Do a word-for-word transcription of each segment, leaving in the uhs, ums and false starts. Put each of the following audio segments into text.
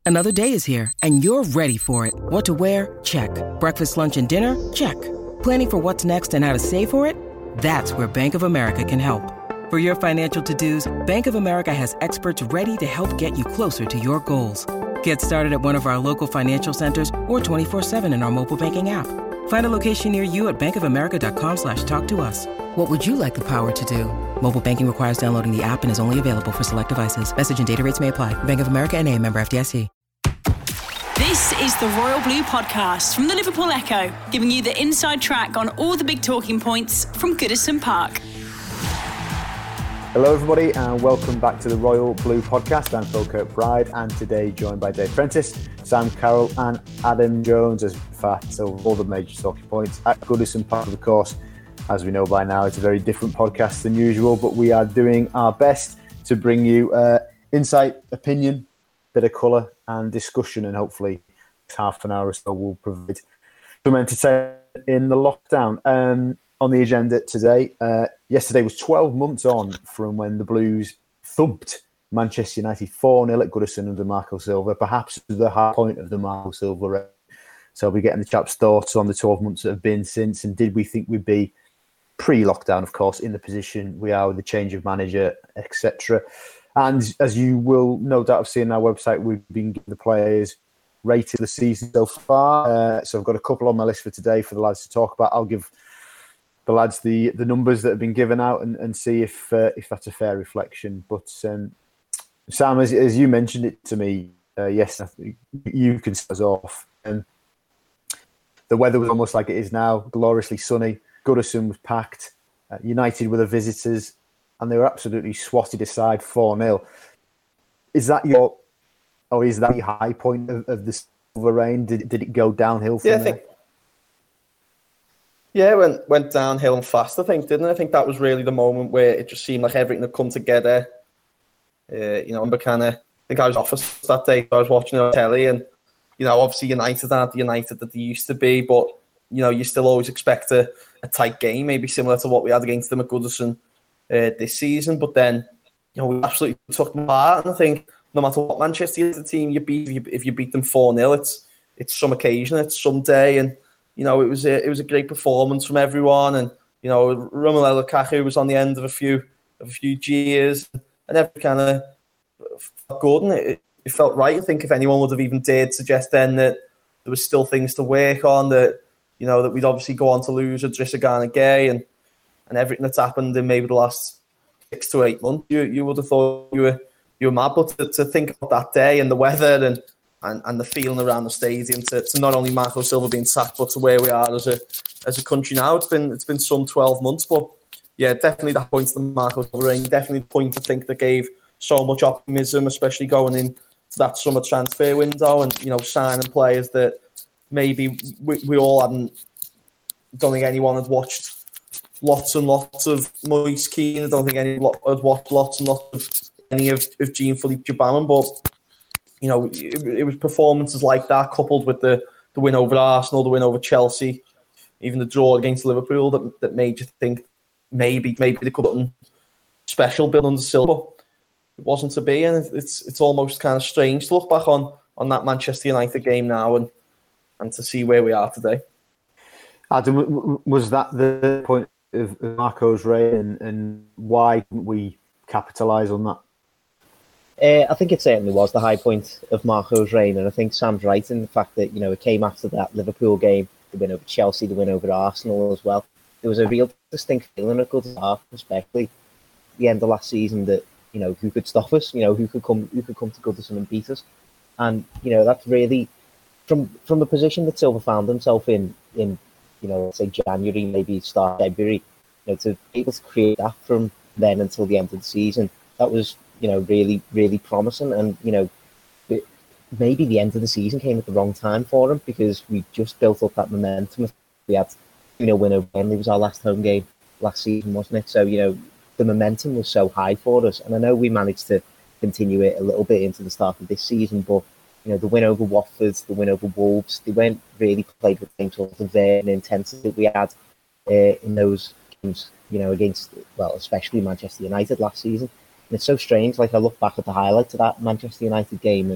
Another day is here, and you're ready for it. What to wear? Check. Breakfast, lunch, and dinner? Check. Planning for what's next and how to save for it? That's where Bank of America can help. For your financial to-dos, Bank of America has experts ready to help get you closer to your goals. Get started at one of our local financial centers or twenty-four seven in our mobile banking app. Find a location near you at bankofamerica.com slash talk to us. What would you like the power to do? Mobile banking requires downloading the app and is only available for select devices. Message and data rates may apply. Bank of America N A, member F D I C. This is the Royal Blue Podcast from the Liverpool Echo, giving you the inside track on all the big talking points from Goodison Park. Hello everybody and welcome back to the Royal Blue Podcast. I'm Phil Kirkbride and today joined by Dave Prentice, Sam Carroll and Adam Jones as far so all the major talking points at Goodison Park. Of course, as we know by now, it's a very different podcast than usual, but we are doing our best to bring you uh, insight, opinion, bit of colour and discussion, and hopefully half an hour or so will provide some entertainment in the lockdown. Um, on the agenda today, uh, yesterday was twelve months on from when the Blues thumped Manchester United four nil at Goodison under Marco Silva, perhaps the high point of the Marco Silva reign. So we're getting the chaps' thoughts on the twelve months that have been since, and did we think we'd be pre-lockdown, of course, in the position we are with the change of manager, et cetera. And as you will no doubt have seen on our website, we've been giving the players rated the season so far. Uh, so I've got a couple on my list for today for the lads to talk about. I'll give the lads the, the numbers that have been given out and, and see if uh, if that's a fair reflection. But um, Sam, as, as you mentioned it to me, uh, yes, I think you can start us off. And the weather was almost like it is now, gloriously sunny. Goodison was packed. Uh, United were the visitors, and they were absolutely swatted aside four nil. Is that your, or is that the high point of, of the Silva reign? Did did it go downhill from yeah, I there? think, yeah, it went, went downhill and fast, I think, didn't it? I think that was really the moment where it just seemed like everything had come together. Uh, you know, I kind of, I think I was office that day, I was watching it on telly, and, you know, obviously United aren't the United that they used to be, but, you know, you still always expect a, a tight game, maybe similar to what we had against them at Goodison uh, this season. But then, you know, we absolutely took them apart. And I think no matter what Manchester United team you beat, if you, if you beat them four nil, it's it's some occasion, it's some day. And, you know, it was a, it was a great performance from everyone. And, you know, Romelu Lukaku was on the end of a few of a few jeers, and everything kind of felt good. And it, it felt right. I think if anyone would have even dared suggest then that there was still things to work on, that, you know, that we'd obviously go on to lose Idrissa Gana Gueye and, and everything that's happened in maybe the last six to eight months, you you would have thought you were you were mad. But to, to think about that day and the weather and, and, and the feeling around the stadium, to, to not only Marco Silva being sacked, but to where we are as a as a country now, it's been it's been some twelve months. But yeah, definitely that point to the Marco Silva reign, definitely the point I think that gave so much optimism, especially going into that summer transfer window and, you know, signing players that maybe we, we all hadn't. Don't think anyone had watched lots and lots of Moise Kean. I don't think anyone had watched lots and lots of any of, of Jean-Philippe Gbamin. But, you know, it, it was performances like that coupled with the, the win over Arsenal, the win over Chelsea, even the draw against Liverpool that, that made you think maybe maybe they could have done special build under Silva. It wasn't to be, and it's it's almost kind of strange to look back on on that Manchester United game now and and to see where we are today. Adam, was that the point of Marco's reign, and, and why didn't we capitalise on that? Uh, I think it certainly was the high point of Marco's reign, and I think Sam's right in the fact that, you know, it came after that Liverpool game, the win over Chelsea, the win over Arsenal as well. There was a real distinct feeling at Goodison Park, especially the end of last season, that, you know, who could stop us? You know, who could come who could come to Goodison and beat us? And, you know, that's really from from the position that Silva found himself in in. you know, say January, maybe start February, you know, to be able to create that from then until the end of the season, that was, you know, really, really promising. And, you know, it, maybe the end of the season came at the wrong time for him because we just built up that momentum. We had, you know, win over Burnley was our last home game last season, wasn't it? So, you know, the momentum was so high for us. And I know we managed to continue it a little bit into the start of this season, but, you know, the win over Watford, the win over Wolves, they weren't really played with the same sort of uh, intensity that we had uh, in those games, you know, against, well, especially Manchester United last season. And it's so strange, like I look back at the highlights of that Manchester United game and,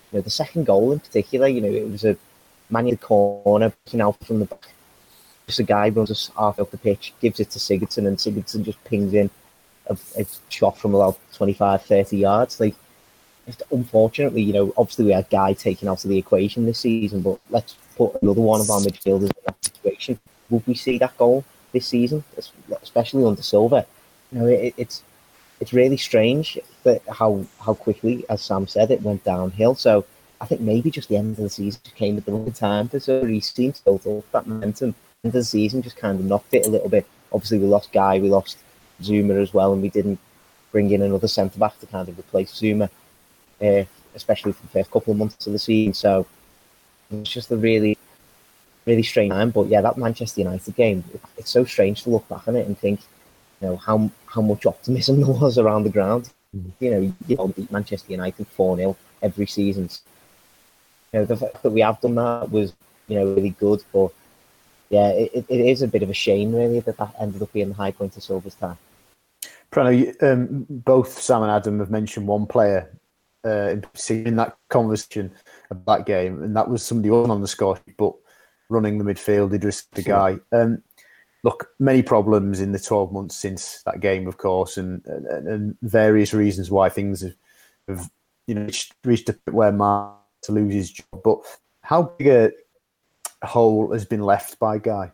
you know, the second goal in particular, you know, it was a manual corner, picking out from the back. Just a guy runs us half up the pitch, gives it to Sigurdsson, and Sigurdsson just pings in a, a shot from about twenty-five, thirty yards. Like, unfortunately, you know, obviously we had Guy taken out of the equation this season, but let's put another one of our midfielders in that situation. Would we see that goal this season, especially under Silva? You know, it, it's it's really strange that how how quickly, as Sam said, it went downhill. So I think maybe just the end of the season came at the wrong time for Silva. He seemed to build up that momentum. End of the season just kind of knocked it a little bit. Obviously, we lost Guy, we lost Zuma as well, and we didn't bring in another centre back to kind of replace Zuma, uh, especially for the first couple of months of the season. So it's just a really, really strange time. But yeah, that Manchester United game, it, it's so strange to look back on it and think, you know, how how much optimism there was around the ground. Mm-hmm. You know, you don't beat Manchester United four nil every season. You know, the fact that we have done that was, you know, really good, but yeah, it, it is a bit of a shame, really, that that ended up being the high point of Silva's time. Prano, um, both Sam and Adam have mentioned one player uh, in that conversation of that game, and that was somebody who wasn't on the score sheet, but running the midfield, Idris the guy. Um, look, many problems in the twelve months since that game, of course, and, and, and various reasons why things have, have you know, reached, reached a point where Mark to lose his job. But how big a hole has been left by Guy?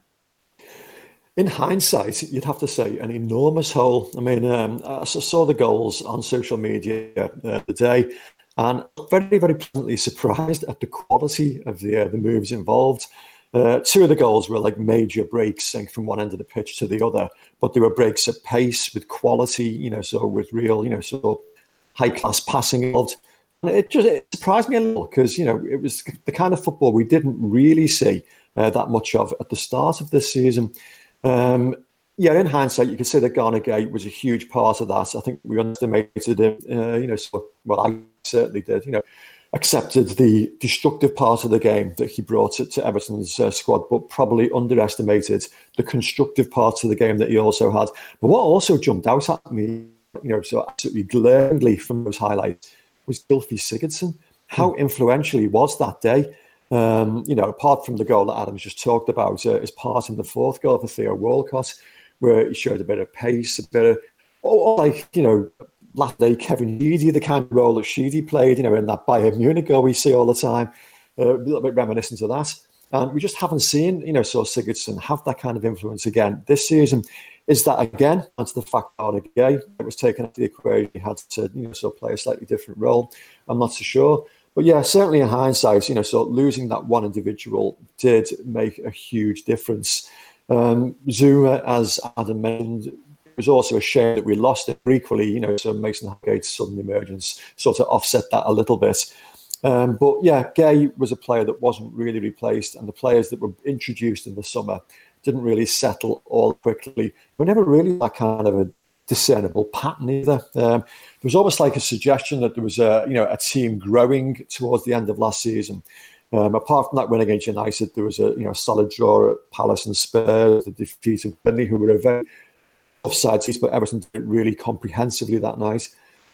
In hindsight, you'd have to say an enormous hole. I mean, um, I saw the goals on social media uh, the day, and very, very pleasantly surprised at the quality of the uh, the moves involved. Uh, two of the goals were like major breaks, like, from one end of the pitch to the other, but they were breaks at pace with quality, you know, so with real, you know, so high class passing involved. And it just it surprised me a little because, you know, it was the kind of football we didn't really see uh, that much of at the start of this season. Um, yeah, in hindsight, you could say that Gana Gueye was a huge part of that. I think we underestimated him, uh, you know, so, well, I certainly did, you know, accepted the destructive part of the game that he brought to, to Everton's uh, squad, but probably underestimated the constructive parts of the game that he also had. But what also jumped out at me, you know, so absolutely glaringly from those highlights was Gylfi Sigurdsson. How mm. influential he was that day. Um, you know, apart from the goal that Adam's just talked about, uh, his part in the fourth goal for Theo Walcott, where he showed a bit of pace, a bit of, oh, like, you know, last day Kevin Sheedy, the kind of role that Sheedy played, you know, in that Bayern Munich goal we see all the time, uh, a little bit reminiscent of that. And we just haven't seen, you know, so Sigurdsson have that kind of influence again this season. Is that again, that's the fact that Gueye was taken out of the equation, he had to, you know, so play a slightly different role. I'm not so sure. But yeah, certainly in hindsight, you know, so losing that one individual did make a huge difference. Um, Zuma, as Adam mentioned, it was also a shame that we lost it. Equally, you know, so Mason Holgate's sudden emergence sort of offset that a little bit. Um, but yeah, Gueye was a player that wasn't really replaced, and the players that were introduced in the summer didn't really settle all quickly. We're never really that kind of a discernible pattern either. Um, there was almost like a suggestion that there was a, you know, a team growing towards the end of last season. Um, apart from that win against United, there was a, you know, solid draw at Palace and Spurs, the defeat of Burnley, who were a very offside team, but Everton did it really comprehensively that night.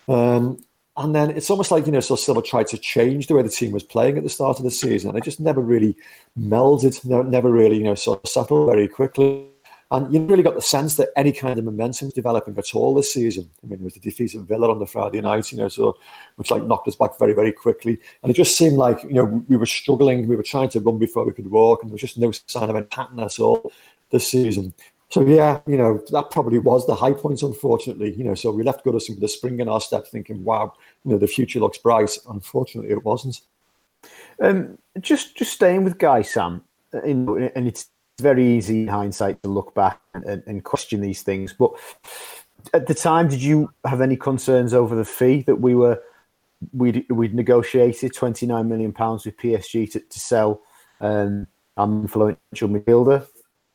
Um, and then it's almost like, you know, so Silva tried to change the way the team was playing at the start of the season, and it just never really melded, never really, you know, sort of settled very quickly. And you really got the sense that any kind of momentum was developing at all this season. I mean, it was the defeat of Villa on the Friday night, you know, so which like knocked us back very, very quickly. And it just seemed like, you know, we were struggling. We were trying to run before we could walk, and there was just no sign of any pattern at all this season. So yeah, you know, that probably was the high point, unfortunately. You know, so we left Goodison with a spring in our step, thinking, "Wow, you know, the future looks bright." Unfortunately, it wasn't. Um, just, just staying with Guy, Sam, in, and it's. It's very easy in hindsight to look back and, and, and question these things. But at the time, did you have any concerns over the fee that we were we'd, we'd negotiated twenty-nine million pounds with P S G to, to sell um, an influential midfielder?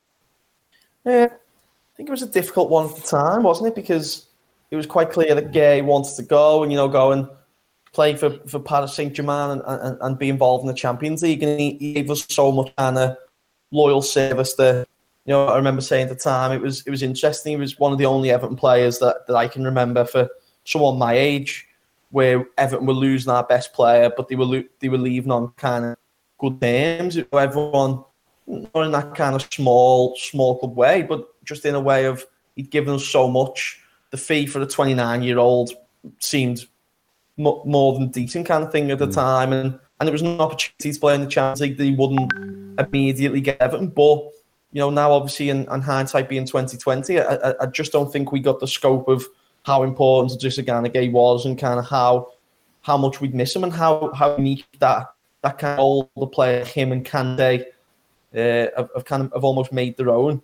Yeah, I think it was a difficult one at the time, wasn't it? Because it was quite clear that Gueye wanted to go and, you know, go and play for, for Paris Saint-Germain and, and, and be involved in the Champions League. And he, he gave us so much kind of loyal service that, you know, I remember saying at the time, it was it was interesting. He was one of the only Everton players that, that I can remember for someone my age where Everton were losing our best player, but they were lo- they were leaving on kind of good terms. Everyone, not in that kind of small, small club way, but just in a way of he'd given us so much. The fee for a twenty-nine-year-old seemed m- more than decent kind of thing at the mm. time, and, and it was an opportunity to play in the Champions League that he wouldn't immediately get Everton. But, you know, now obviously in, in hindsight being twenty twenty, I, I, I just don't think we got the scope of how important Idrissa Gana Gueye was and kind of how how much we'd miss him and how, how unique that that kind of older player, him and Kante, uh, have, have kind of have almost made their own.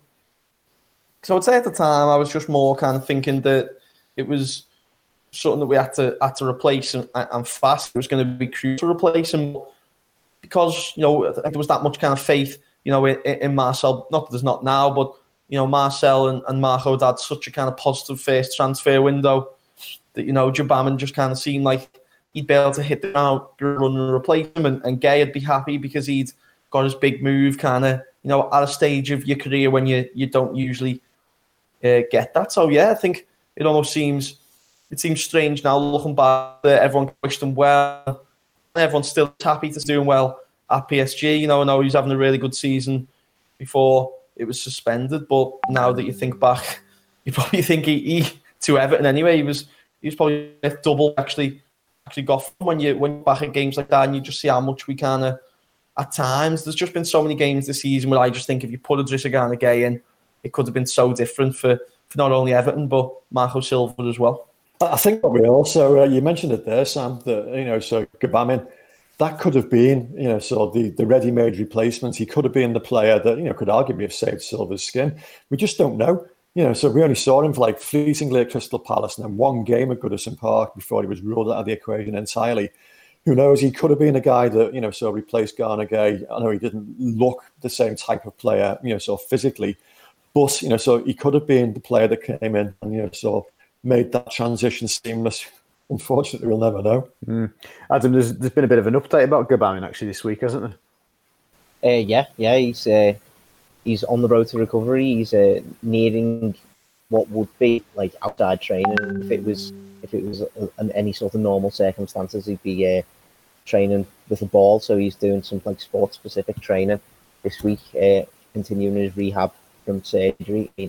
So I'd say at the time I was just more kind of thinking that it was something that we had to had to replace and, and fast. It was going to be crucial to replace him because, you know, I think there was that much kind of faith, you know, in, in Marcel. Not that there's not now, but, you know, Marcel and, and Marco had had such a kind of positive first transfer window that, you know, Gbamin just kind of seemed like he'd be able to hit the ground run and replace him, and, and Gueye would be happy because he'd got his big move kind of, you know, at a stage of your career when you, you don't usually uh, get that. So, yeah, I think it almost seems, it seems strange now looking back that everyone wished him well. Everyone's still happy to doing well at P S G. You know, I know he's having a really good season before it was suspended, but now that you think back, you probably think he, he to Everton anyway, he was he was probably double actually actually got from when you when you're back at games like that, and you just see how much we kind of at times. There's just been so many games this season where I just think if you put Idrissa Gana Gueye in, it could have been so different for, for not only Everton but Marco Silva as well. I think we also uh, you mentioned it there, Sam. That you know, so Gbamin, that could have been, you know, so the, the ready-made replacement. He could have been the player that, you know, could arguably have saved Silva's skin. We just don't know, you know. So we only saw him for like fleetingly at Crystal Palace and then one game at Goodison Park before he was ruled out of the equation entirely. Who knows? He could have been a guy that, you know, so replaced Gana Gueye. I know he didn't look the same type of player, you know, so physically, but you know, so he could have been the player that came in and, you know, so made that transition seamless. Unfortunately, we'll never know. Mm. Adam, there's, there's been a bit of an update about Gbamin actually this week, hasn't there? Uh, yeah, yeah, he's uh, he's on the road to recovery. He's uh, nearing what would be like outside training. If it was, if it was a, a, any sort of normal circumstances, he'd be uh, training with a ball. So he's doing some like sports specific training this week, uh, continuing his rehab from surgery. I mean,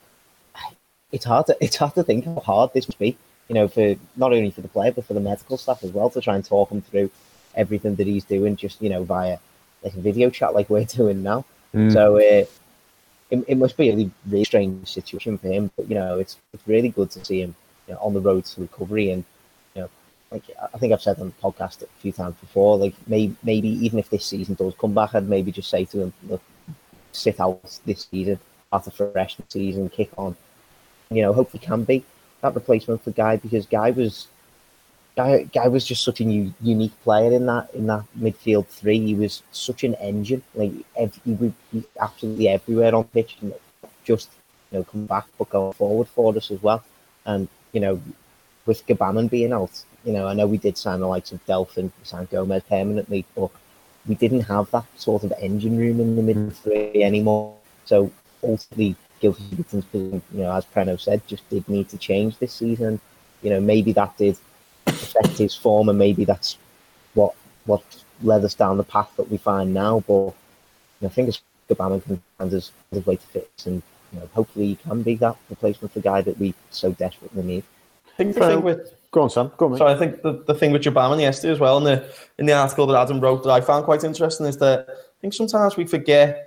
it's hard to it's hard to think how hard this must be. You know, for not only for the player but for the medical staff as well, to try and talk him through everything that he's doing, just, you know, via like a video chat like we're doing now. Mm. So uh, it, it must be a really, really strange situation for him. But, you know, it's it's really good to see him, you know, on the road to recovery. And, you know, like I think I've said on the podcast a few times before, like maybe, maybe even if this season does come back, I'd maybe just say to him, look, sit out this season, after fresh season, kick on. You know, hopefully can be that replacement for Guy, because Guy was Guy, Guy was just such a new, unique player in that in that midfield three. He was such an engine. Like every, he would be absolutely everywhere on pitch, and just, you know, come back but go forward for us as well. And, you know, with Gbamin being out, you know, I know we did sign the likes of Delphin, signed Gomez permanently, but we didn't have that sort of engine room in the mid three anymore. So ultimately, Gylfi Sigurdsson's position, you know, as Preno said, just did need to change this season. You know, maybe that did affect his form, and maybe that's what what led us down the path that we find now. But, you know, I think Gbamin can find his, his way to fix, and, you know, hopefully he can be that replacement for the guy that we so desperately need. I think the so, thing with go on, Sam. Go on. So I think the, the thing with Gbamin yesterday as well, in the in the article that Adam wrote, that I found quite interesting, is that I think sometimes we forget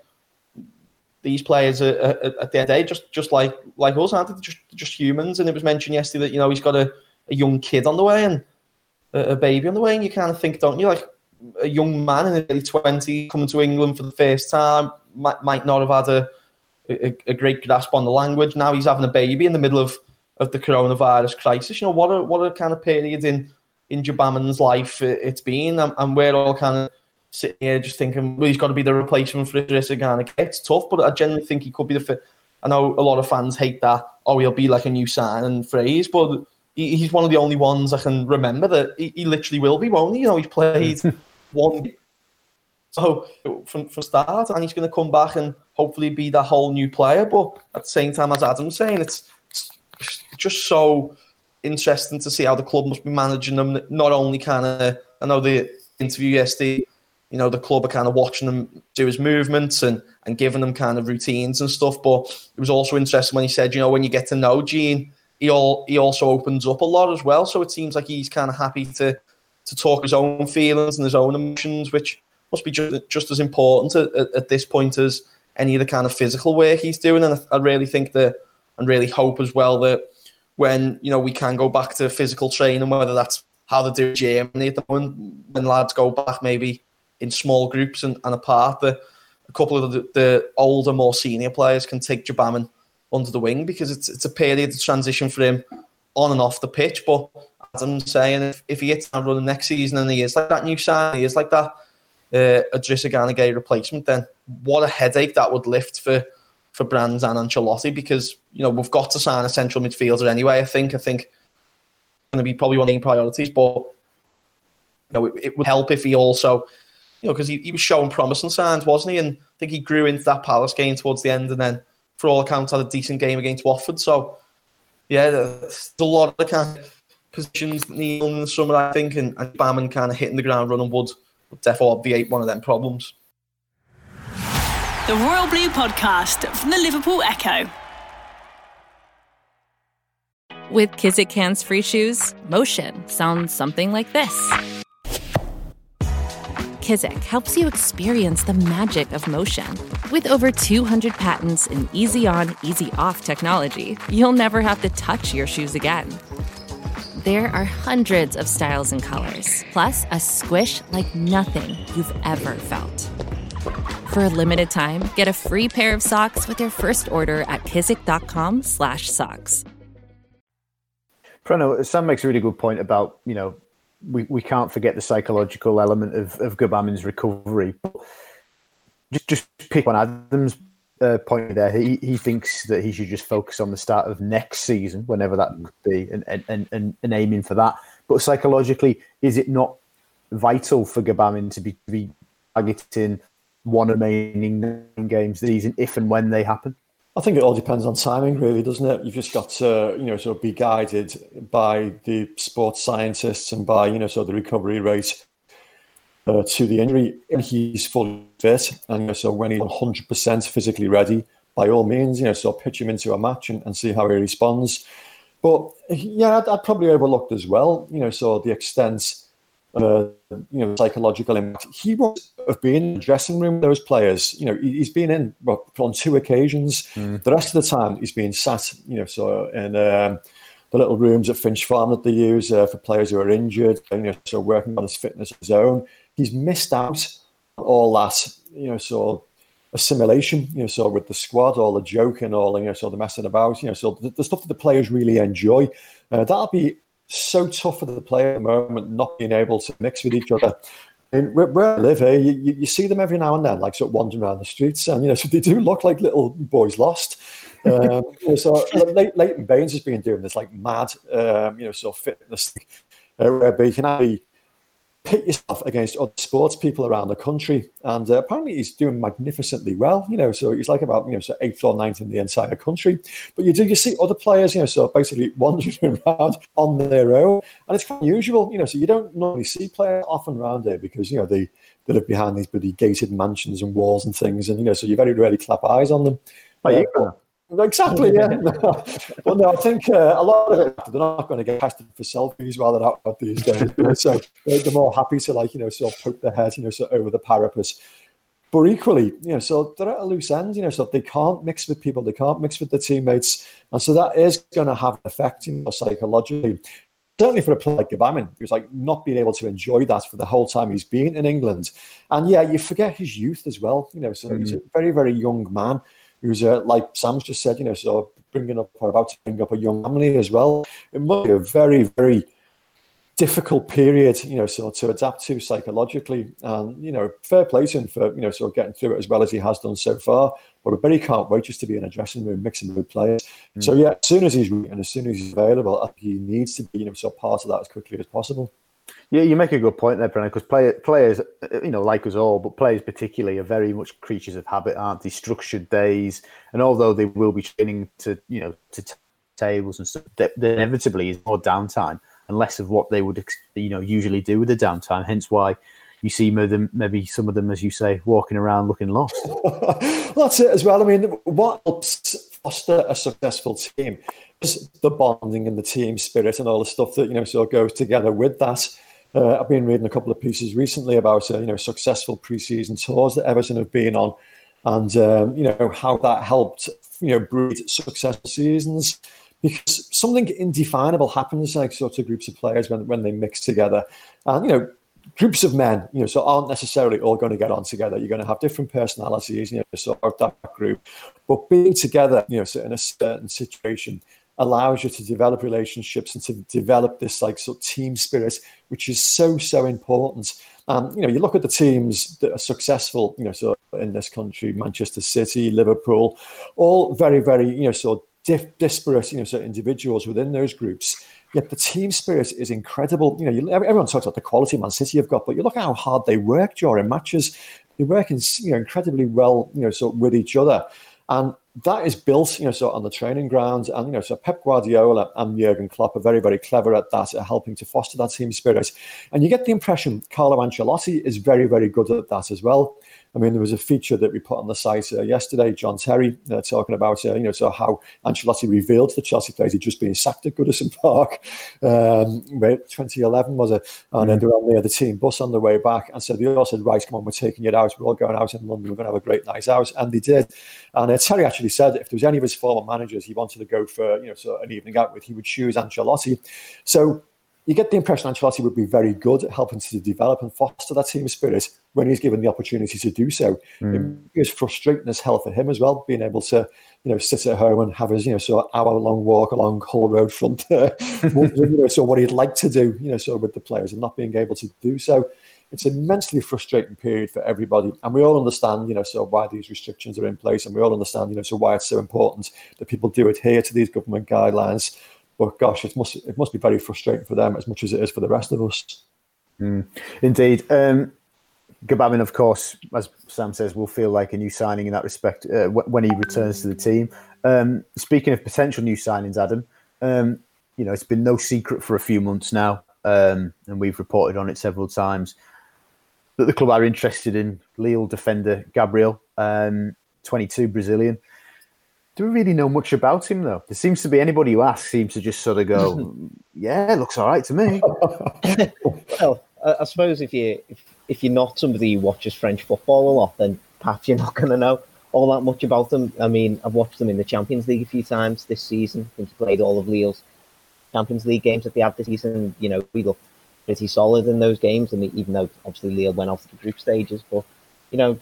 these players are, are, at the end of the day, just, just like like us, aren't they? Just, just humans. And it was mentioned yesterday that, you know, he's got a, a young kid on the way and a, a baby on the way, and you kind of think, don't you, like a young man in his early twenties coming to England for the first time might, might not have had a, a, a great grasp on the language. Now he's having a baby in the middle of, of the coronavirus crisis. You know, what a what a kind of period in in Gbamin's life it's been, and, and we're all kind of sitting here just thinking, well, he's got to be the replacement for Idrissa Gana Gueye. It's tough, but I genuinely think he could be the fit. I know a lot of fans hate that, oh, he'll be like a new signing phrase, but he, he's one of the only ones I can remember that he, he literally will be, won't he? You know, he's played one so from, from start, and he's going to come back and hopefully be that whole new player. But at the same time, as Adam's saying, it's, it's just so interesting to see how the club must be managing them. Not only kind of, I know the interview yesterday, you know, the club are kind of watching them do his movements and, and giving them kind of routines and stuff. But it was also interesting when he said, you know, when you get to know Gene, he all he also opens up a lot as well. So it seems like he's kind of happy to to talk his own feelings and his own emotions, which must be just, just as important at, at, at this point as any of the kind of physical work he's doing. And I, I really think that, and really hope as well that when, you know, we can go back to physical training, whether that's how they do in Germany at the moment, when lads go back maybe in small groups and, and apart, that a couple of the, the older, more senior players can take Gbamin under the wing, because it's it's a period of transition for him on and off the pitch. But as I'm saying, if, if he hits that running next season and he is like that new sign, he is like that uh, Idrissa Gana Gueye replacement, then what a headache that would lift for for Brands and Ancelotti, because, you know, we've got to sign a central midfielder anyway. I think I think it's going to be probably one of the main priorities, but you know, it, it would help if he also, you know, because he, he was showing promising signs, wasn't he? And I think he grew into that Palace game towards the end, and then for all accounts had a decent game against Watford. So yeah, there's a lot of the kind of positions that need in the summer, I think, and, and Gbamin kind of hitting the ground running would, would definitely obviate one of them problems. The Royal Blue Podcast from the Liverpool Echo. With Kizik hands-free shoes, motion sounds something like this. Kizik helps you experience the magic of motion. With over two hundred patents and easy-on, easy-off technology, you'll never have to touch your shoes again. There are hundreds of styles and colors, plus a squish like nothing you've ever felt. For a limited time, get a free pair of socks with your first order at kizik.com slash socks. Preno, Sam makes a really good point about, you know, we, we can't forget the psychological element of, of Gbamin's recovery. Just just pick on Adam's uh, point there. He he thinks that he should just focus on the start of next season, whenever that could be, and and, and, and aiming for that. But psychologically, is it not vital for Gbamin to be, to be targeting one remaining games this season, if and when they happen? I think it all depends on timing, really, doesn't it? You've just got to, you know, sort of be guided by the sports scientists and by, you know, sort of the recovery rate uh, to the injury. And he's fully fit, and you know, so when he's one hundred percent physically ready, by all means, you know, so pitch him into a match and, and see how he responds. But yeah, I'd, I'd probably overlooked as well, you know, so the extent, uh, you know, psychological impact. He won't have been in the dressing room with those players. You know, he's been in well, on two occasions. Mm. The rest of the time, he's been sat, you know, so in um, the little rooms at Finch Farm that they use uh, for players who are injured, you know, so working on his fitness of his own. He's missed out on all that, you know, so assimilation, you know, so with the squad, all the joking, all, you know, so the messing about, you know, so the, the stuff that the players really enjoy. Uh, that'll be so tough for the player at the moment, not being able to mix with each other. And where, where I live here, you, you, you see them every now and then, like sort of wandering around the streets, and you know, so they do look like little boys lost. Um, you know, so Leighton Baines has been doing this like mad, um, you know, sort of fitness thing, uh, where you can actually pit yourself against other sports people around the country, and uh, apparently he's doing magnificently well. You know, so he's like about you know so eighth or ninth in the entire country. But you do you see other players, you know, so basically wandering around on their own, and it's quite unusual. You know, so you don't normally see players often around here because you know they they live behind these bloody gated mansions and walls and things, and you know, so you very rarely clap eyes on them. Oh, uh, Exactly, yeah. But no, I think uh, a lot of it, they're not going to get tested for selfies while they're out these days. So they're more happy to, like, you know, sort of poke their head, you know, so over the parapet. But equally, you know, so they're at a loose end, you know, so they can't mix with people, they can't mix with their teammates. And so that is going to have an effect, you know, psychologically. Certainly for a player like Gbamin, who's like not being able to enjoy that for the whole time he's been in England. And yeah, you forget his youth as well, you know, so mm-hmm. he's a very, very young man. He was, uh, like Sam's just said, you know, so bringing up or about to bring up a young family as well. It must be a very, very difficult period, you know, so to adapt to psychologically. And, you know, fair play to him for, you know, sort of getting through it as well as he has done so far. But I bet he can't wait just to be in a dressing room mixing with players. Mm. So, yeah, as soon as he's and as soon as he's available, I think he needs to be, you know, so part of that as quickly as possible. Yeah, you make a good point there, Brennan, because play, players, you know, like us all, but players particularly are very much creatures of habit, aren't they? Structured days, and although they will be training to, you know, to tables and stuff, that inevitably is more downtime and less of what they would, you know, usually do with the downtime. Hence why you see them, maybe some of them, as you say, walking around looking lost. Well, that's it as well. I mean, what helps foster a successful team is the bonding and the team spirit and all the stuff that, you know, sort of goes together with that. Uh, I've been reading a couple of pieces recently about, uh, you know, successful pre-season tours that Everton have been on, and, um, you know, how that helped, you know, breed successful seasons. Because something indefinable happens, like sort of groups of players when, when they mix together. And, you know, groups of men, you know, so aren't necessarily all going to get on together. You're going to have different personalities, you know, sort of that group. But being together, you know, so in a certain situation allows you to develop relationships and to develop this like sort of team spirit, which is so, so important. Um, you know, you look at the teams that are successful, you know, so in this country, Manchester City, Liverpool, all very, very, you know, sort of Dif- disparate, you know, sort of individuals within those groups. Yet the team spirit is incredible. You know, you, everyone talks about the quality Man City have got, but you look at how hard they work during matches. They work in, you know, incredibly well, you know, sort of with each other, and that is built, you know, sort of on the training ground. And you know, so Pep Guardiola and Jurgen Klopp are very, very clever at that, at helping to foster that team spirit. And you get the impression Carlo Ancelotti is very, very good at that as well. I mean, there was a feature that we put on the site uh, yesterday, John Terry, uh, talking about, uh, you know, so how Ancelotti revealed to the Chelsea players he'd just been sacked at Goodison Park. Um, twenty eleven, was it? And then they were on the, the team bus on the way back and said, they all said, right, come on, we're taking it out. We're all going out in London. We're going to have a great night out. And they did. And uh, Terry actually said if there was any of his former managers he wanted to go for, you know, so an evening out with, he would choose Ancelotti. So you get the impression Ancelotti would be very good at helping to develop and foster that team spirit when he's given the opportunity to do so. Mm. It was frustrating as hell for him as well, being able to, you know, sit at home and have his, you know, sort of hour-long walk along Hull Road front there. you know, so what he'd like to do, you know, sort of with the players and not being able to do so. It's an immensely frustrating period for everybody. And we all understand, you know, so why these restrictions are in place, and we all understand, you know, so why it's so important that people do adhere to these government guidelines. But gosh, it must it must be very frustrating for them as much as it is for the rest of us. Mm, indeed. Um, Gbamin, of course, as Sam says, will feel like a new signing in that respect uh, when he returns to the team. Um, speaking of potential new signings, Adam, um, you know, it's been no secret for a few months now, um, and we've reported on it several times, that the club are interested in Lille defender Gabriel, um, twenty-two, Brazilian. Do we really know much about him, though? There seems to be anybody who asks seems to just sort of go, yeah, it looks all right to me. Well, I suppose if, you, if, if you're not somebody who watches French football a lot, then perhaps you're not going to know all that much about them. I mean, I've watched them in the Champions League a few times this season. I think he played all of Lille's Champions League games that they had this season. You know, we looked pretty solid in those games, and even though obviously Lille went off to the group stages. But, you know,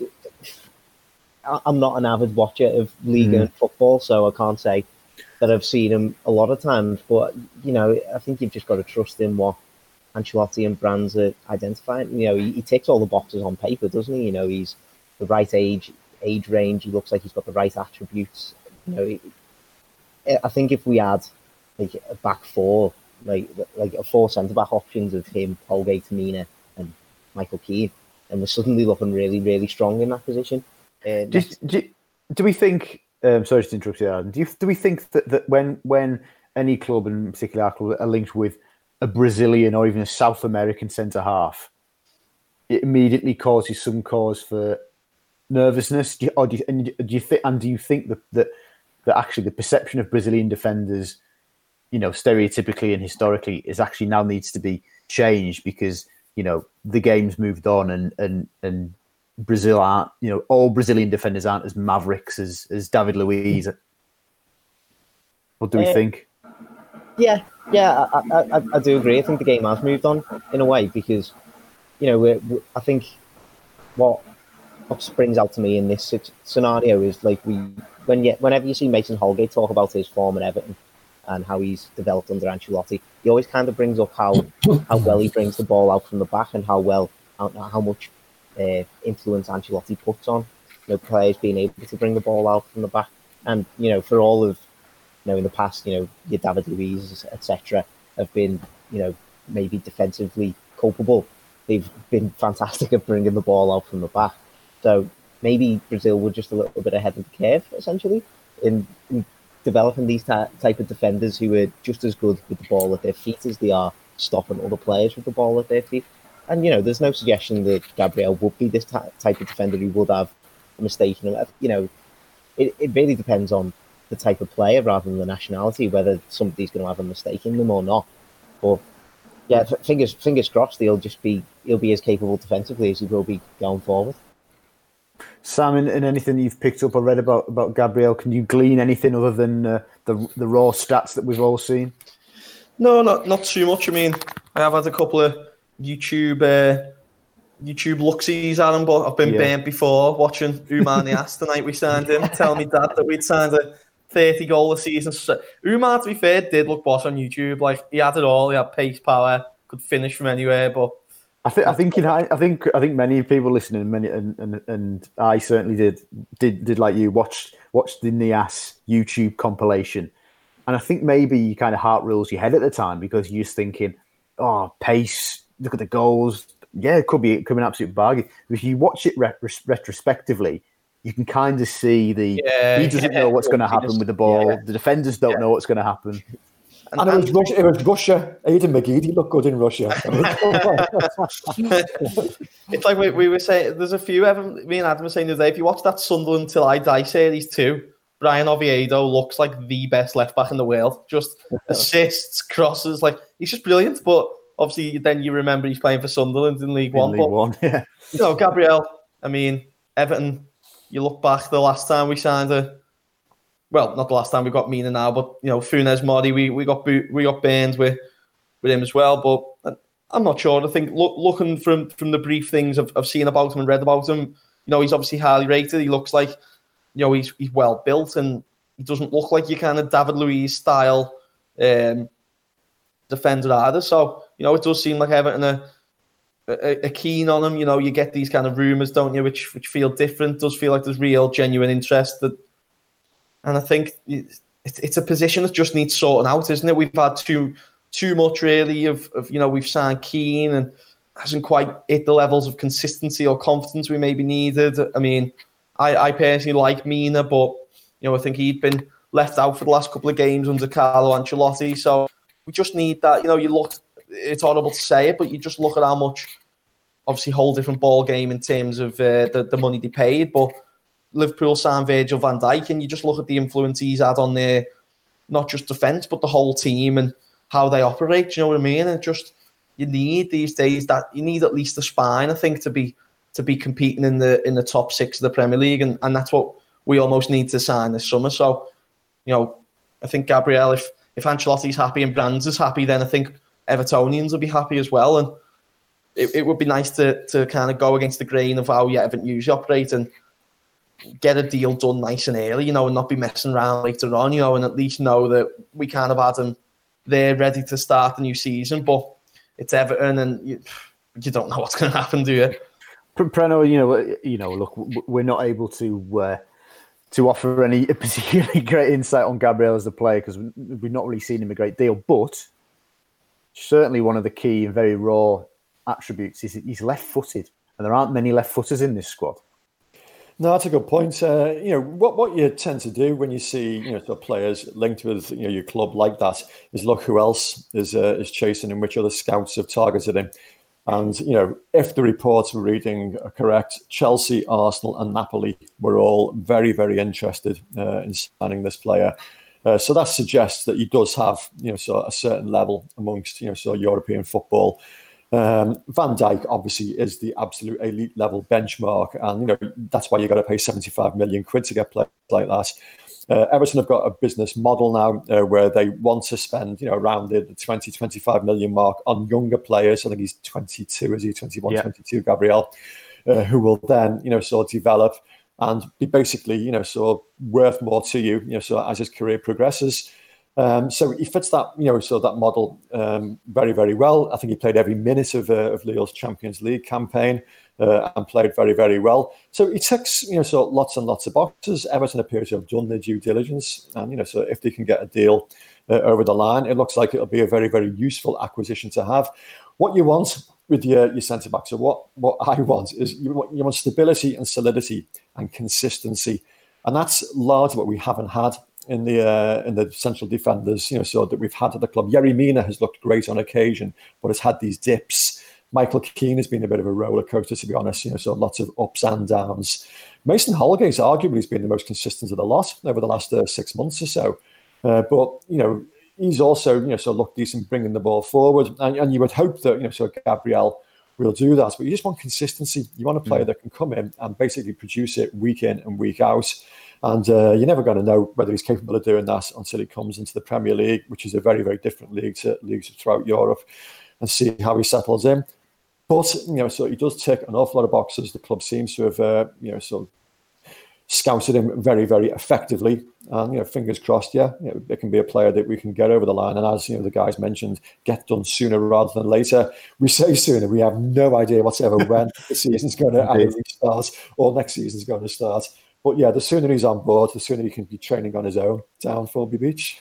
I'm not an avid watcher of Ligue one mm. football, so I can't say that I've seen him a lot of times. But, you know, I think you've just got to trust in what Ancelotti and Brands are identifying. You know, he, he ticks all the boxes on paper, doesn't he? You know, he's the right age, age range. He looks like he's got the right attributes. You know, he, I think if we had like a back four, like like a four centre-back options of him, Holgate, Mina, and Michael Keane, and we're suddenly looking really, really strong in that position. Uh, do, do, do we think? Um, sorry to interrupt you, Adam. Do you do we think that, that when when any club, and particularly our club, are linked with a Brazilian or even a South American centre half, it immediately causes some cause for nervousness? Do you, or do you, and do you think? And do you think that, that that actually the perception of Brazilian defenders, you know, stereotypically and historically, is actually now needs to be changed because, you know, the game's moved on and and and Brazil aren't, you know, all Brazilian defenders aren't as mavericks as, as David Luiz. What do we uh, think? Yeah, yeah, I, I, I do agree. I think the game has moved on in a way because, you know, we're, we're, I think what what springs out to me in this scenario is like we when you, whenever you see Mason Holgate talk about his form at Everton and how he's developed under Ancelotti, he always kind of brings up how how well he brings the ball out from the back and how well how, how much uh, influence Ancelotti puts on, you know, players being able to bring the ball out from the back. And, you know, for all of, you know, in the past, you know, your David Luiz, et cetera, have been, you know, maybe defensively culpable. They've been fantastic at bringing the ball out from the back. So maybe Brazil were just a little bit ahead of the curve, essentially, in, in developing these ty- type of defenders who are just as good with the ball at their feet as they are stopping other players with the ball at their feet. And, you know, there's no suggestion that Gabriel would be this t- type of defender who would have a mistake. You know, it, it really depends on the type of player rather than the nationality, whether somebody's going to have a mistake in them or not. But, yeah, fingers fingers crossed he'll just be, he'll be as capable defensively as he will be going forward. Sam, in, in anything you've picked up or read about, about Gabriel, can you glean anything other than uh, the the raw stats that we've all seen? No, not not too much. I mean, I have had a couple of YouTube uh, YouTube looksies at him, but I've been yeah. burnt before watching Oumar Niasse the night we signed him, telling me dad that we'd signed a thirty goal a season. Oumar, to be fair, did look boss on YouTube. Like, he had it all. He had pace, power, could finish from anywhere, but I think I think in, I think I think many people listening, many and, and and I certainly did did did like you watched watched the Niasse YouTube compilation, and I think maybe you kind of heart rules your head at the time because you're just thinking, oh, pace, look at the goals, yeah, it could be it could be an absolute bargain. But if you watch it re- retrospectively, you can kind of see the yeah, he doesn't yeah, know what's going to happen with the ball. Yeah. The defenders don't yeah. know what's going to happen. And, and it was Russia. It was Russia. Aidan McGeady looked good in Russia. It's like we, we were saying. There's a few. Evan, me and Adam were saying the other day. If you watch that Sunderland Till I Die series too, Brian Oviedo looks like the best left back in the world. Just assists, crosses. Like, he's just brilliant. But obviously, then you remember he's playing for Sunderland in League in One. League but, One, yeah. You know, Gabriel. I mean, Everton. You look back the last time we signed a. Well, not the last time we got Mina now, but you know, Funes Mori, we we got we got burned with with him as well. But I'm not sure. I think look, looking from from the brief things I've, I've seen about him and read about him, you know, he's obviously highly rated. He looks like, you know, he's he's well built, and he doesn't look like your kind of David Luiz style um, defender either. So, you know, it does seem like Everton are, are, are keen on him. You know, you get these kind of rumours, don't you, which which feel different. It does feel like there's real, genuine interest that. And I think it's a position that just needs sorting out, isn't it? We've had too too much, really, of, of you know, we've signed Keane and hasn't quite hit the levels of consistency or confidence we maybe needed. I mean, I, I personally like Mina, but, you know, I think he'd been left out for the last couple of games under Carlo Ancelotti. So we just need that. You know, you look, it's horrible to say it, but you just look at how much, obviously, whole different ball game in terms of uh, the, the money they paid, but Liverpool signed Virgil van Dijk, and you just look at the influence he's had on their, not just defence, but the whole team and how they operate. You know what I mean? And just, you need these days that you need at least a spine, I think, to be to be competing in the in the top six of the Premier League, and, and that's what we almost need to sign this summer. So, you know, I think Gabriel, if if Ancelotti's happy and Brands is happy, then I think Evertonians will be happy as well. And it, it would be nice to to kind of go against the grain of how yeah, Everton usually operate and get a deal done nice and early, you know, and not be messing around later on, you know, and at least know that we kind of had them there ready to start the new season. But it's Everton, and you, you don't know what's going to happen, do you? Preno, you know, you know, look, we're not able to uh, to offer any particularly great insight on Gabriel as a player because we've not really seen him a great deal. But certainly one of the key and very raw attributes is he's left-footed, and there aren't many left-footers in this squad. No, that's a good point. Uh, you know, what, what you tend to do when you see, you know, sort of players linked with, you know, your club like that is look who else is uh, is chasing him, which other scouts have targeted him. And, you know, if the reports we're reading are correct, Chelsea, Arsenal and Napoli were all very, very interested uh, in signing this player. Uh, so that suggests that he does have, you know, so a certain level amongst, you know, so European football. Um, Van Dijk obviously is the absolute elite level benchmark, and you know that's why you got to pay seventy-five million quid to get players like that. Uh, Everton have got a business model now uh, where they want to spend, you know, around the twenty, twenty-five million mark on younger players. I think he's twenty-two, is he twenty-one, yeah. twenty-two, Gabriel, uh, who will then, you know, sort of develop and be basically, you know, sort of worth more to you, you know, so as his career progresses. Um, so he fits that, you know, so that model um, very, very well. I think he played every minute of uh, of Lille's Champions League campaign uh, and played very, very well. So he ticks, you know, so lots and lots of boxes. Everton appears to have done their due diligence, and you know, so if they can get a deal uh, over the line, it looks like it'll be a very, very useful acquisition to have. What you want with your your centre back, so what what I want is you want, you want stability and solidity and consistency. And that's largely what we haven't had in the uh, in the central defenders, you know, so that we've had at the club. Yerry Mina has looked great on occasion, but has had these dips. Michael Keane has been a bit of a roller coaster, to be honest, you know, so lots of ups and downs. Mason Holgate's arguably has been the most consistent of the lot over the last uh, six months or so. Uh, but, you know, he's also, you know, so looked decent bringing the ball forward. And, and you would hope that, you know, so Gabriel will do that. But you just want consistency. You want a player mm. that can come in and basically produce it week in and week out. And uh, you're never going to know whether he's capable of doing that until he comes into the Premier League, which is a very, very different league to leagues throughout Europe, and see how he settles in. But, you know, so he does tick an awful lot of boxes. The club seems to have, uh, you know, so scouted him very, very effectively. And, you know, fingers crossed, yeah, you know, it can be a player that we can get over the line. And as, you know, the guys mentioned, get done sooner rather than later. We say sooner, we have no idea whatsoever when the season's going to either restart or next season's going to start. But yeah, the sooner he's on board, the sooner he can be training on his own down Fulby Beach.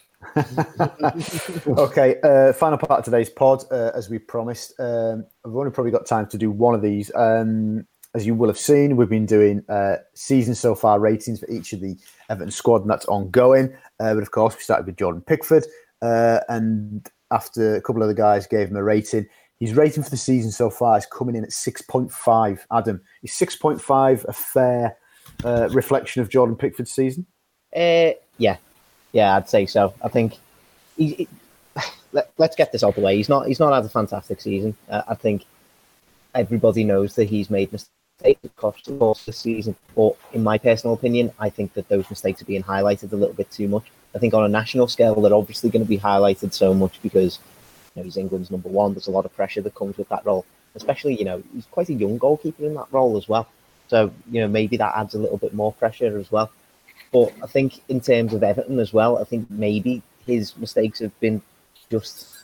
Okay, uh, final part of today's pod, uh, as we promised. Um, I've only probably got time to do one of these. Um, as you will have seen, we've been doing uh, season so far ratings for each of the Everton squad, and that's ongoing. Uh, but of course, we started with Jordan Pickford, uh, and after a couple of the guys gave him a rating, his rating for the season so far is coming in at six point five. Adam, is six point five a fair uh, reflection of Jordan Pickford's season? Uh, yeah. Yeah, I'd say so. I think he, he, let, let's get this out of the way. He's not. He's not had a fantastic season. Uh, I think everybody knows that he's made mistakes across the course of the season. But in my personal opinion, I think that those mistakes are being highlighted a little bit too much. I think on a national scale, they're obviously going to be highlighted so much because, you know, he's England's number one. There's a lot of pressure that comes with that role. Especially, you know, he's quite a young goalkeeper in that role as well. So, you know, maybe that adds a little bit more pressure as well. But I think in terms of Everton as well, I think maybe his mistakes have been just...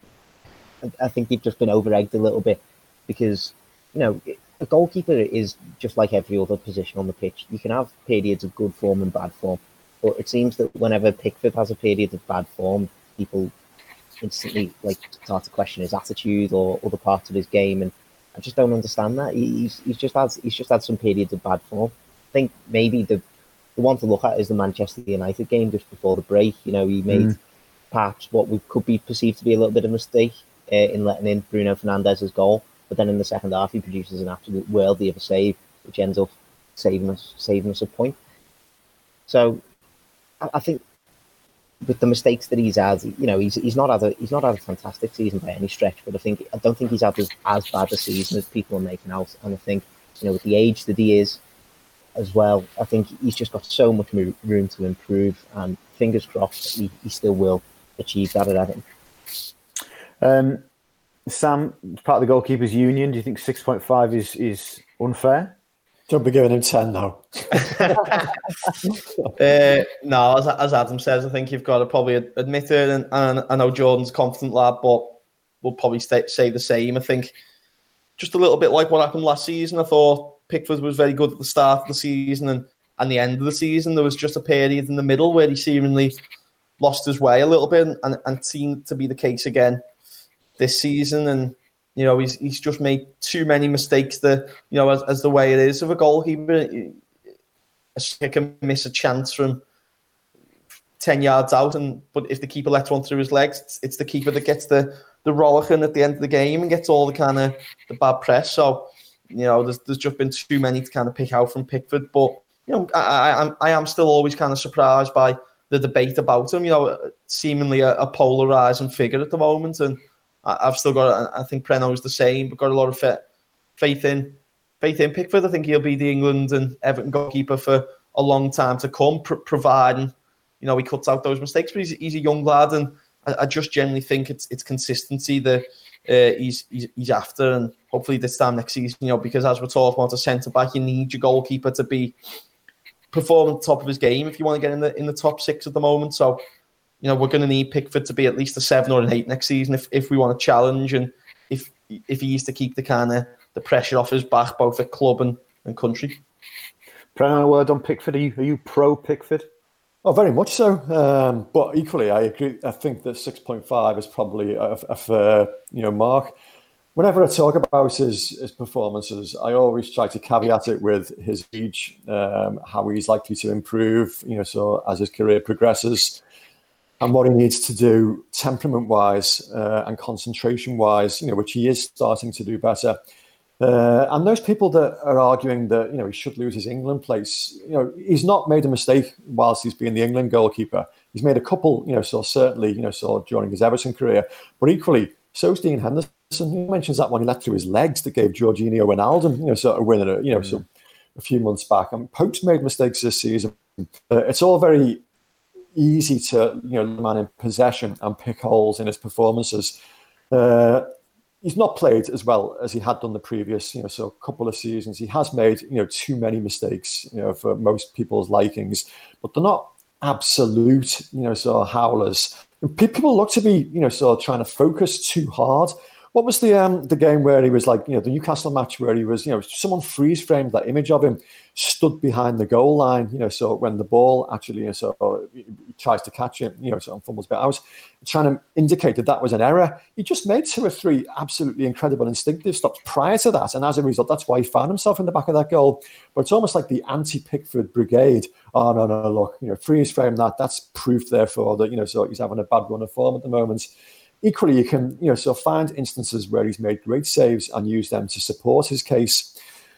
I think they've just been over-egged a little bit because, you know, a goalkeeper is just like every other position on the pitch. You can have periods of good form and bad form. But it seems that whenever Pickford has a period of bad form, people instantly like start to question his attitude or other parts of his game. And I just don't understand that. He's, he's, just, had, he's just had some periods of bad form. I think maybe the... The one to look at is the Manchester United game just before the break. You know, he made mm. perhaps what we could be perceived to be a little bit of a mistake uh, in letting in Bruno Fernandes's goal. But then in the second half, he produces an absolute worldie of a save, which ends up saving us, saving us a point. So I, I think with the mistakes that he's had, you know, he's he's not had a he's not had a fantastic season by any stretch. But I think I don't think he's had as, as bad a season as people are making out. And I think, you know, with the age that he is, as well, I think he's just got so much room to improve, and fingers crossed he, he still will achieve that at Everton. Um, Sam, part of the goalkeepers union, do you think six point five is is unfair? Don't be giving him ten now. uh, no, as, as Adam says, I think you've got to probably admit it, and, and I know Jordan's a confident lad, but we'll probably stay, say the same. I think just a little bit like what happened last season. I thought Pickford was very good at the start of the season, and, and the end of the season there was just a period in the middle where he seemingly lost his way a little bit, and, and seemed to be the case again this season. And you know, he's he's just made too many mistakes that, you know, as, as the way it is of a goalkeeper, he can miss a chance from ten yards out, and but if the keeper lets one through his legs, it's, it's the keeper that gets the the rollicking at the end of the game and gets all the kind of the bad press. So, you know, there's there's just been too many to kind of pick out from Pickford. But, you know, I, I, I'm, I am still always kind of surprised by the debate about him, you know, seemingly a, a polarising figure at the moment. And I, I've still got, I think Preno's the same, but got a lot of fa- faith in faith in Pickford. I think he'll be the England and Everton goalkeeper for a long time to come, pr- providing, you know, he cuts out those mistakes. But he's, he's a young lad, and I, I just generally think it's it's consistency that Uh, he's, he's he's after, and hopefully this time next season, you know, because as we're talking about a centre back, you need your goalkeeper to be performing at the top of his game if you want to get in the in the top six at the moment. So, you know, we're going to need Pickford to be at least a seven or an eight next season if, if we want to challenge, and if if he is to keep the kind of the pressure off his back both at club and, and country. Brennan, a word on Pickford. Are you are you pro Pickford? Oh, very much so. Um, but equally, I agree. I think that six point five is probably a, a fair, you know, mark. whenever I talk about his, his performances, I always try to caveat it with his age, um, how he's likely to improve, you know, so as his career progresses, and what he needs to do temperament-wise uh, and concentration-wise, you know, which he is starting to do better. Uh, and those people that are arguing that, you know, he should lose his England place, you know, he's not made a mistake whilst he's been the England goalkeeper. He's made a couple, you know, so certainly, you know, so during his Everton career, but equally, so's Dean Henderson. He mentions that one he let through his legs that gave Jorginho Wijnaldum, you know, sort of winning it, you know, mm. so a few months back. And Pope's made mistakes this season. Uh, it's all very easy to, you know, the man in possession and pick holes in his performances. Uh, he's not played as well as he had done the previous, you know, so a couple of seasons. He has made, you know, too many mistakes, you know, for most people's likings, but they're not absolute, you know, so howlers. And people look to be, you know, sort of trying to focus too hard. What was the um, the game where he was like, you know, the Newcastle match where he was, you know, someone freeze framed that image of him stood behind the goal line, you know, so when the ball actually, you know, so he tries to catch it, you know, so fumbles bit. I was trying to indicate that that was an error. He just made two or three absolutely incredible instinctive stops prior to that. And as a result, that's why he found himself in the back of that goal. But it's almost like the anti-Pickford brigade. Oh, no, no, look, you know, freeze frame that. That's proof, therefore, that, you know, so he's having a bad run of form at the moment. Equally, you can, you know, so find instances where he's made great saves and use them to support his case.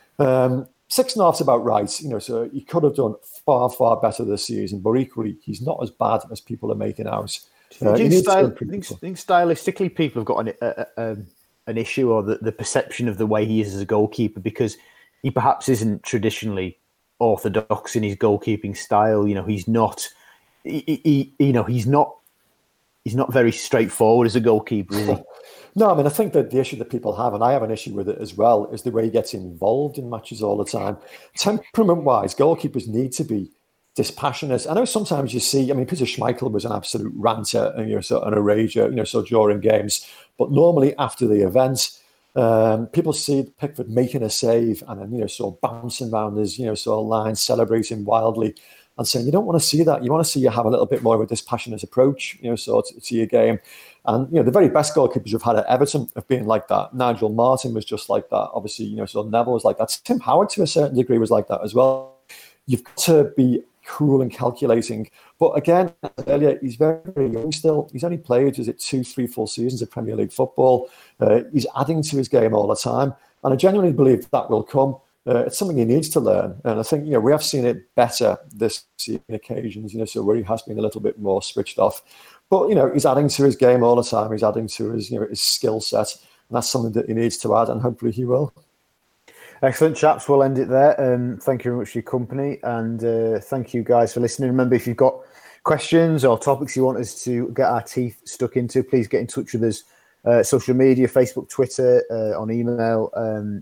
Um, six and a half's about right, you know, so he could have done far, far better this season, but equally, he's not as bad as people are making out. Uh, do you think, style, think, think stylistically people have got an, a, a, an issue or the, the perception of the way he is as a goalkeeper, because he perhaps isn't traditionally orthodox in his goalkeeping style. You know, he's not, he, he, you know, he's not, He's not very straightforward as a goalkeeper, is he? No, I mean, I think that the issue that people have, and I have an issue with it as well, is the way he gets involved in matches all the time. Temperament-wise, goalkeepers need to be dispassionate. I know sometimes you see, I mean, Peter Schmeichel was an absolute ranter and, you know, so, and a rager, you know, so during games. But normally after the event, um, people see Pickford making a save and then, you know, sort of bouncing around his, you know, sort of line, celebrating wildly. And saying you don't want to see that. You want to see you have a little bit more of a dispassionate approach, you know, so to, to your game. And you know, the very best goalkeepers we've had at Everton have been like that. Nigel Martin was just like that. Obviously, you know, so Neville was like that. Tim Howard, to a certain degree, was like that as well. You've got to be cool and calculating. But again, earlier, he's very, very young still. He's only played, is it two, three, four seasons of Premier League football. Uh, he's adding to his game all the time, and I genuinely believe that will come. Uh, it's something he needs to learn. And I think, you know, we have seen it better this season occasions, you know, so where he has been a little bit more switched off. But, you know, he's adding to his game all the time. He's adding to his, you know, his skill set. And that's something that he needs to add, and hopefully he will. Excellent, chaps. We'll end it there. Um, thank you very much for your company. And uh, thank you guys for listening. Remember, if you've got questions or topics you want us to get our teeth stuck into, please get in touch with us. Uh, social media, Facebook, Twitter, uh, on email. Um,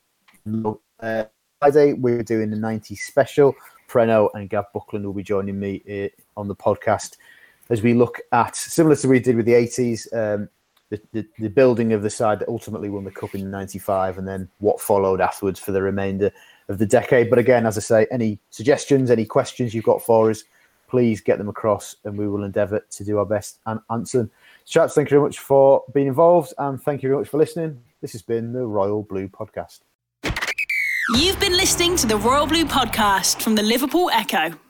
Uh, Friday, we're doing the nineties special. Preno and Gav Buckland will be joining me uh, on the podcast as we look at, similar to what we did with the eighties, um, the, the, the building of the side that ultimately won the Cup in ninety-five and then what followed afterwards for the remainder of the decade. But again, as I say, any suggestions, any questions you've got for us, please get them across and we will endeavour to do our best and answer them. Chaps, thank you very much for being involved and thank you very much for listening. This has been the Royal Blue Podcast. You've been listening to the Royal Blue Podcast from the Liverpool Echo.